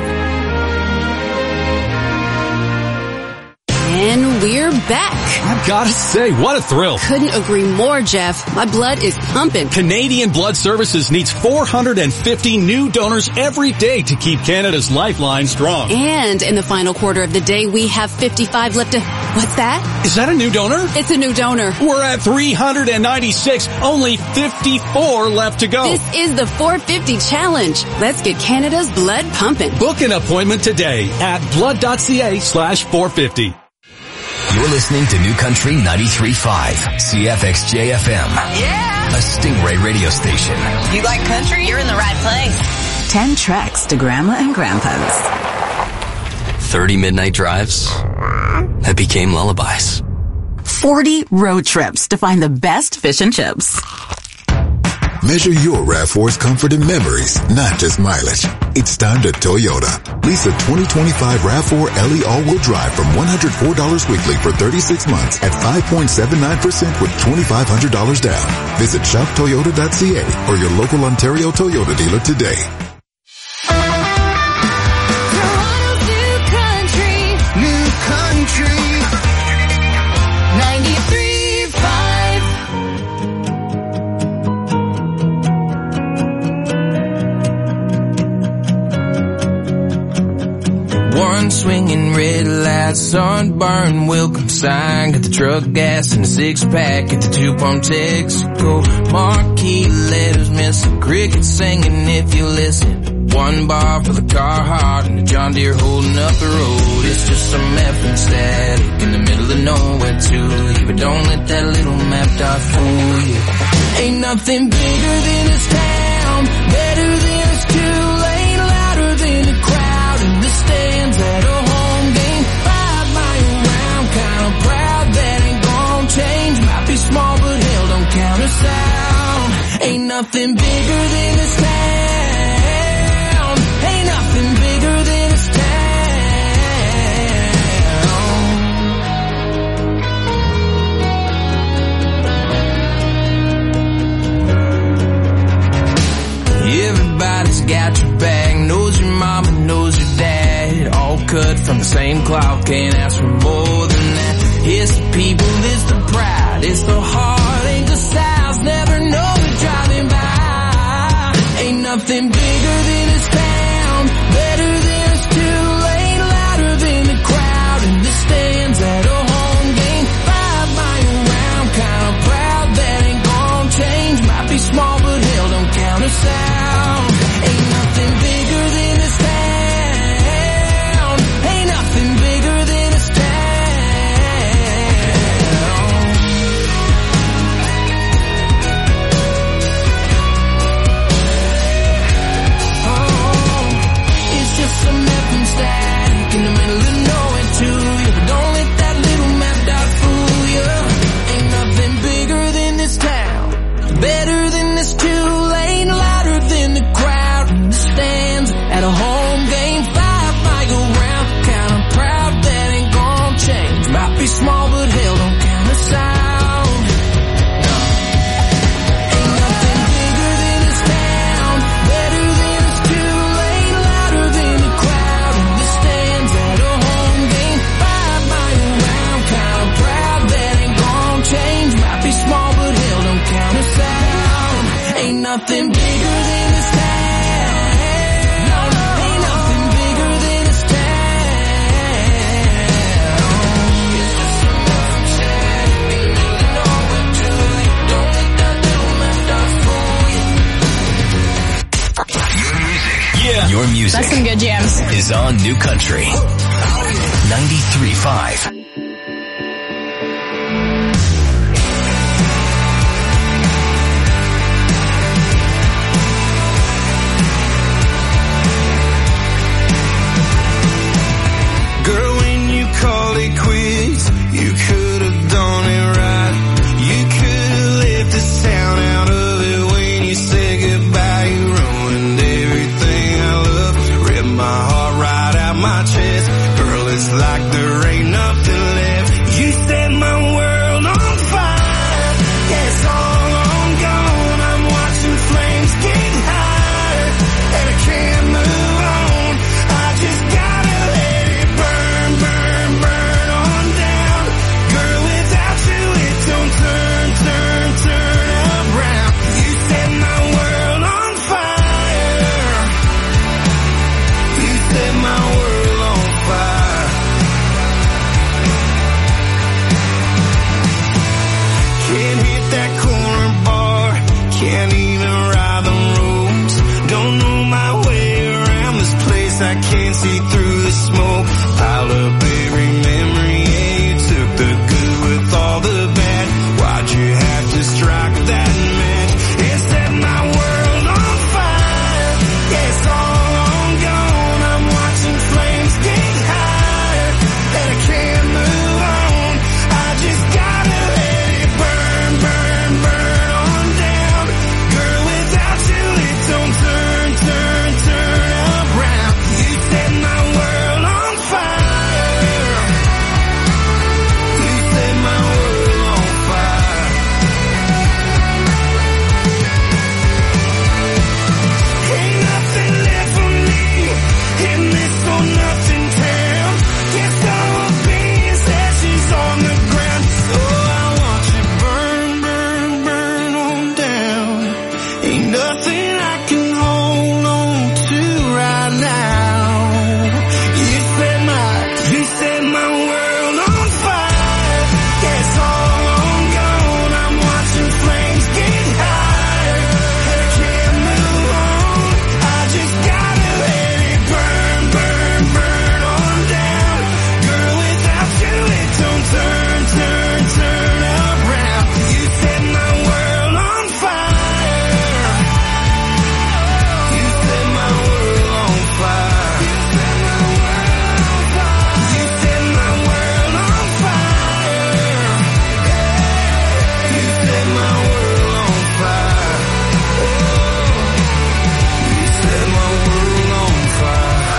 Y: And we're back.
Z: I've got to say, what a thrill.
Y: Couldn't agree more, Jeff. My blood is pumping.
Z: Canadian Blood Services needs 450 new donors every day to keep Canada's lifeline strong.
Y: And in the final quarter of the day, we have 55 left to... What's that?
Z: Is that a new donor?
Y: It's a new donor.
Z: We're at 396. Only 54 left to go.
Y: This is the 450 challenge. Let's get Canada's blood pumping.
Z: Book an appointment today at blood.ca/450.
B: You're listening to New Country 93.5, CFXJ FM.
G: Yeah!
B: A Stingray radio station.
G: You like country? You're in the right place.
P: 10 treks to Grandma and Grandpa's.
B: 30 midnight drives that became lullabies.
P: 40 road trips to find the best fish and chips.
R: Measure your RAV4's comfort and memories, not just mileage. It's time to Toyota. Lease a 2025 RAV4 LE all-wheel drive from $104 weekly for 36 months at 5.79% with $2,500 down. Visit shoptoyota.ca or your local Ontario Toyota dealer today.
C: New country. 93.5.
F: One swinging red light, sunburn, welcome sign. Got the truck gas and a 6-pack at the 2-pump Texaco. Marquee letters, miss a cricket singing if you listen. One bar for the Carhartt and the John Deere holding up the road. It's just some effing static in the middle of nowhere to you. But don't let that little map dot fool you. Ain't nothing bigger than this town, better than this two-lane, louder than the crowd in the stands at a home game. 5 mile round, kinda proud that ain't gon' change. Might be small, but hell, don't count us out. Ain't nothing bigger than this town. Ain't nothing bigger than this town. Everybody's got your back, knows your mama, knows your dad. All cut from the same cloth, can't ask for more than that. It's the people, it's the pride, it's the heart, ain't the size, never know it driving by. Ain't nothing bigger than this town, better than this two-lane, louder than the crowd in the stands at a home game. 5 mile round, kinda proud that ain't gon' change. Might be small, but hell, don't count us out. Ain't nothing bigger than this town. Ain't nothing bigger than this town.
C: nothing bigger than this town. No, ain't nothing bigger than this town. It's just another chance. You know we're too late. Don't let that little man die for you.
B: Your music. Yeah. Your music.
J: That's some good jams.
B: Is on New Country 93.5.
F: Girl, when you called it quits, you could have done it right. You could have left the sound out of it when you said goodbye. You ruined everything I love, ripped my heart right out my chest. Girl, it's like there ain't nothing left. You set my world on fire. Yeah, it's all on gone. I'm watching flames get higher, and I can't move on. I just gotta let it burn, burn, burn on down. Girl, without you it don't turn, turn, turn around. You set my world on fire. You set my world on fire. Can't hit that corner bar, can't even ride the roads. Don't know my way around this place, I can't see through the smoke. Piled up every memory, yeah, you took the good with all the bad. Why'd you have to strike that match and set my world on fire? Yeah, it's all on gone. I'm watching flames get higher, and I can't move on. I just gotta let it burn, burn, burn on down. Girl, without you it don't turn, turn, turn around. You set my world on fire. You set my world on fire. Ain't nothing left for me in this or nothing town. Guess all of me is ashes on the ground. So I want you burn, burn, burn on down. Ain't nothing I can hold on to right now. You set my world on fire. Yeah, it's all on gone. I'm watching flames get higher, and I can't move on. I just gotta let it burn, burn, burn on down. Girl, without you it don't turn, turn, turn around. You set my world on fire. You set my world on fire. You set my world on fire. You set my world on fire. You set my world on fire.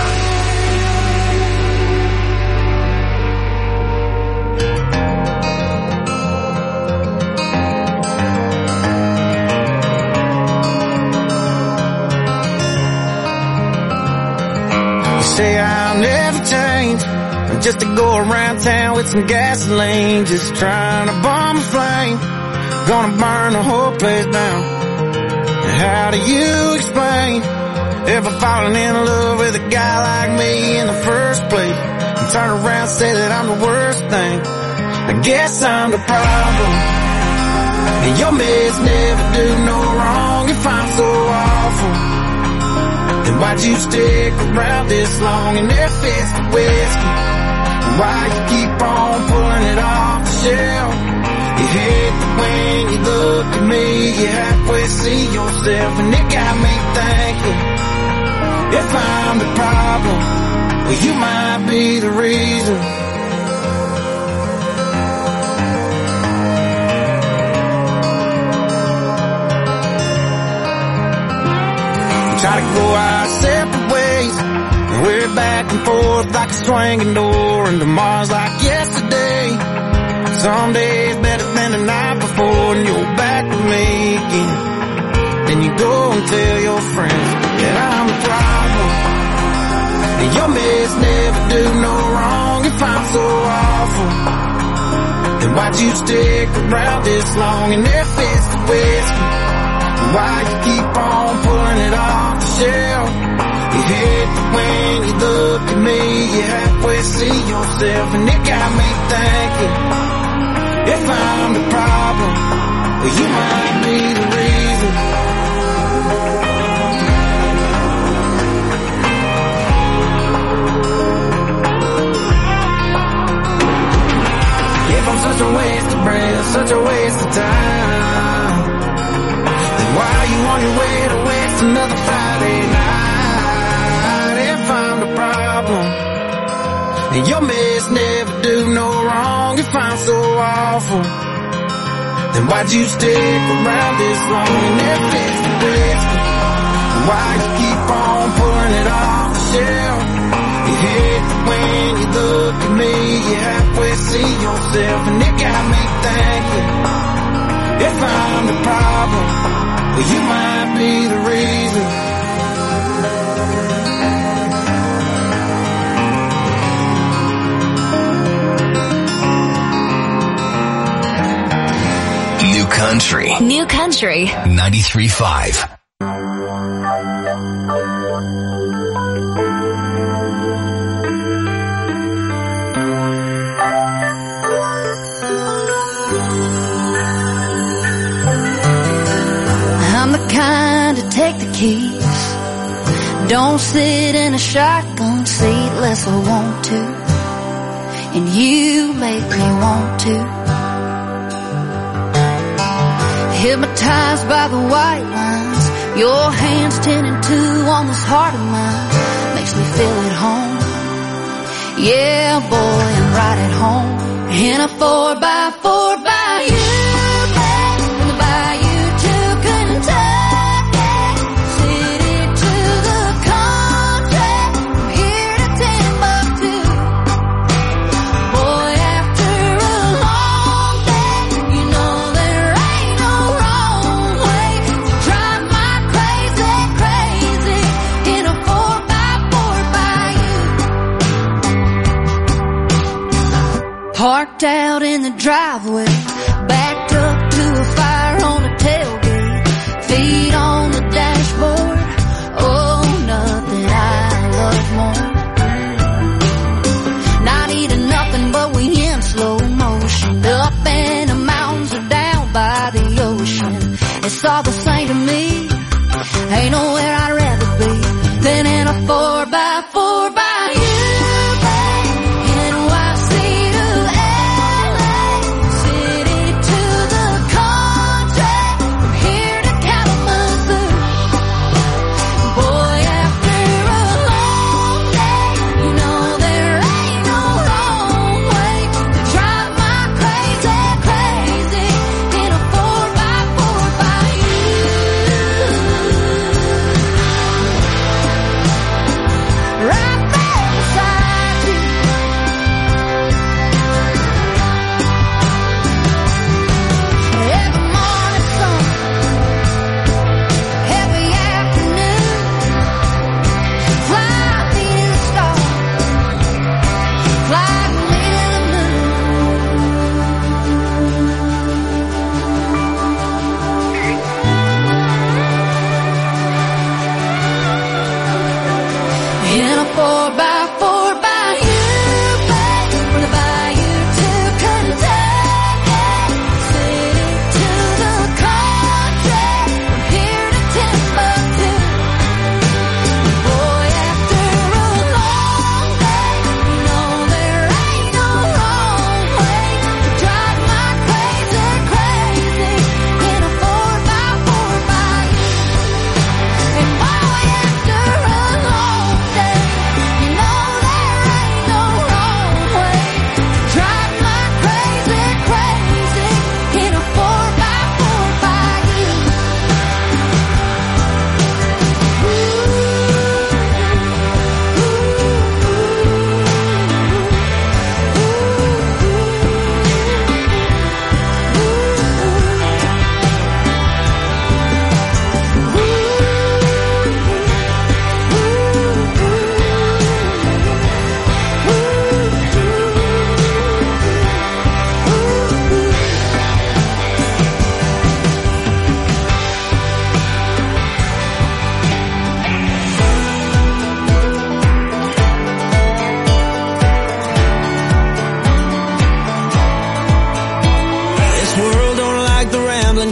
F: You say I'll never change, just to go around town with some gasoline, just trying to bomb a flame, gonna burn the whole place down. And how do you explain ever falling in love with a guy like me in the first place, and turn around and say that I'm the worst thing? I guess I'm the problem, and your meds never do no wrong. If I'm so awful, then why'd you stick around this long? And if it's the whiskey, why you keep on pulling it off the shelf? You hate the way you look at me, you halfway see yourself, and it got me thinking, if I'm the problem, well, you might be the reason. Try to go our separate ways, and we're back and forth like a swinging door, and tomorrow's like yesterday. Some days better than the night before, and you're back with me again. Then you go and tell your friends that I'm the problem, and your meds never do no wrong. If I'm so awful, then why'd you stick around this long? And if it's the whiskey, why you keep on pulling it off the shelf? You hate when you look at me, you halfway see yourself, and it got me thinking, if I'm the problem, well, you might be the reason. If I'm such a waste of breath, such a waste of time, then why are you on your way to waste another Friday night? If I'm the problem, and your mess never do no wrong, if I'm so awful, then why'd you stick around this long? And if it's the risk, why you keep on pulling it off the shelf? You hate when you look at me, you halfway see yourself, and it got me thinking, if I'm the problem, well, you might be the reason.
B: New Country.
A: New Country.
B: 93.5.
C: I'm the kind to take the keys, don't sit in a shotgun seat unless I want to, and you make me want to. Hypnotized by the white lines, your hands 10 and 2 on this heart of mine, makes me feel at home. Yeah, boy, I'm right at home in a 4x4 by you. Parked out in the driveway, backed up to a fire on the tailgate, feet on the dashboard. Oh, nothing I love more. Not eating nothing, but we in slow motion, up in the mountains or down by the ocean. It's all the same to me. Ain't nowhere I'd rather be than in a 4x4 by you. Crazy in a 4x4 by you.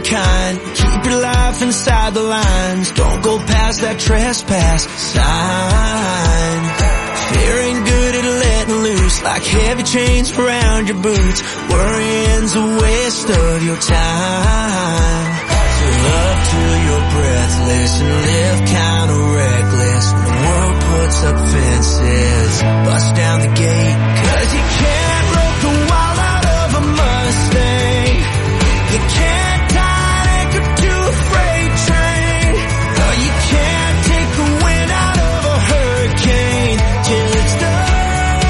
C: kind. Keep your life inside the lines. Don't go past that trespass sign. Fear ain't good at letting loose, like heavy chains around your boots. Worrying's a waste of your time. So love till you're breathless and live kinda reckless. When the world puts up fences, bust down the gate. 'Cause you can't rope the wild out of a Mustang. You can't tie an anchor to a freight train. No, you can't take the wind out of a hurricane till it's done.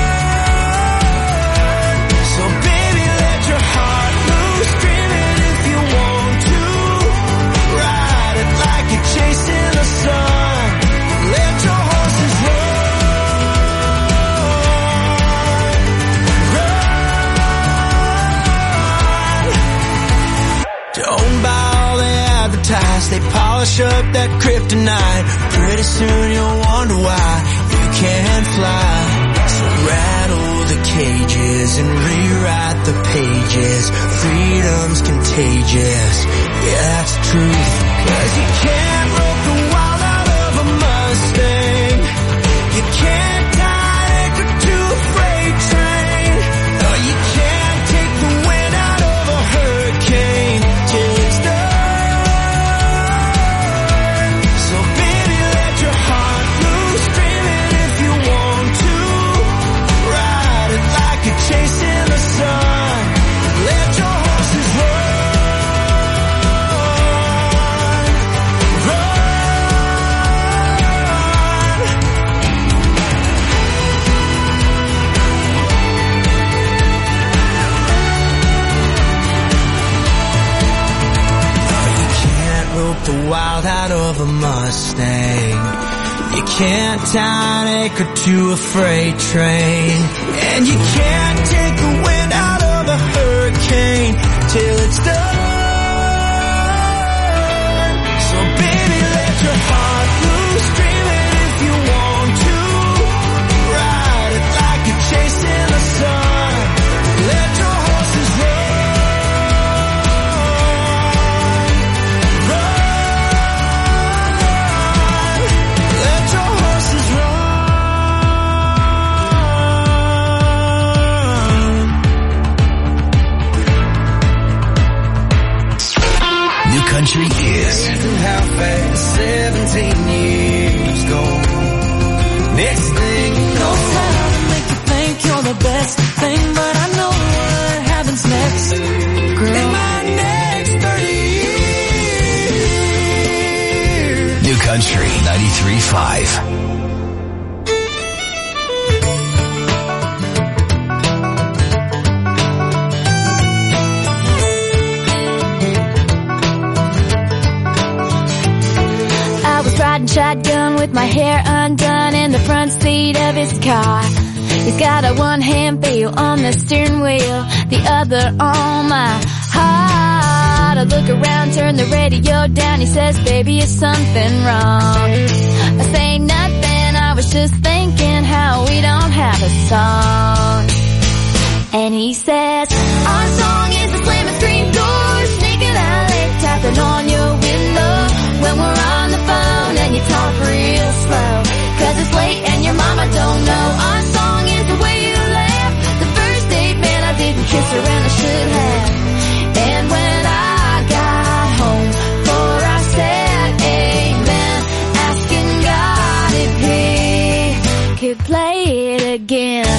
C: So baby, let your heart loose, dream it if you want to. Ride it like you're chasing the sun. Let your horses run. Don't buy all they advertise. They polish up that kryptonite. Pretty soon you'll wonder why you can't fly. So rattle the cages and rewrite the pages. Freedom's contagious, yeah, that's the truth. 'Cause you can't rope the wild out of a Mustang. You can't tie an anchor to a freight train. No, you can't take the wind out of a hurricane till it's done. So baby, let your heart loose, dream it if you want to. Ride it like you're chasing the sun. Let your horses run. The wild out of a Mustang. You can't tie an anchor to a freight train. And you can't take the wind out of a hurricane till it's done. So baby, let your heart loose, dream it if you want to. Ride it like you're chasing the sun. Let your horses run.
B: Country is.
C: How fast 17 years go. Next thing you know, time to make you think you're the best thing, but I know what happens next. Girl, in my next 30 years.
B: New Country 93.5.
J: Riding shotgun with my hair undone in the front seat of his car. He's got a one-hand feel on the steering wheel, the other on my heart. I look around, turn the radio down. He says, baby, is something wrong? I say nothing, I was just thinking how we don't have a song. And he says, our song is the slamming screen door, sneaking alley, tapping on your window when we're on the phone and you talk real slow. 'Cause it's late and your mama don't know. Our song is the way you laugh. The first date, man, I didn't kiss her and I should have. And when I got home, for I said amen, asking God if he could play it again.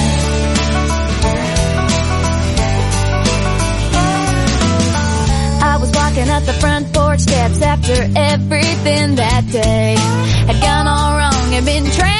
J: I was walking up the front porch steps after everything that day had gone all wrong and been trained